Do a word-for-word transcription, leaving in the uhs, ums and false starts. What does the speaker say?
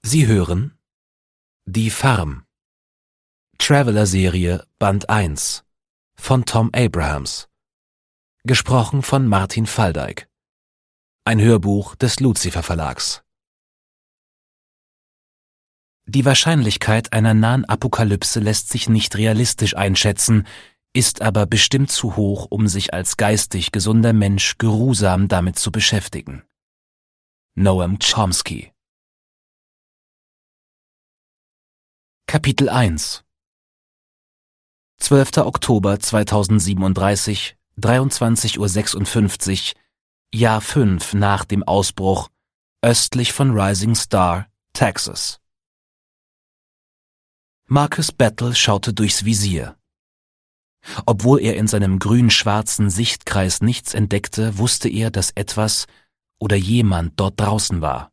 Sie hören Die Farm, Traveler-Serie Band eins von Tom Abrahams, gesprochen von Martin Falldeick, ein Hörbuch des Lucifer Verlags. Die Wahrscheinlichkeit einer nahen Apokalypse lässt sich nicht realistisch einschätzen, ist aber bestimmt zu hoch, um sich als geistig gesunder Mensch geruhsam damit zu beschäftigen. Noam Chomsky. Kapitel eins zwölfter Oktober zweitausendsiebenunddreißig, dreiundzwanzig Uhr sechsundfünfzig, Jahr fünf nach dem Ausbruch, östlich von Rising Star, Texas. Marcus Battle schaute durchs Visier. Obwohl er in seinem grün-schwarzen Sichtkreis nichts entdeckte, wusste er, dass etwas oder jemand dort draußen war.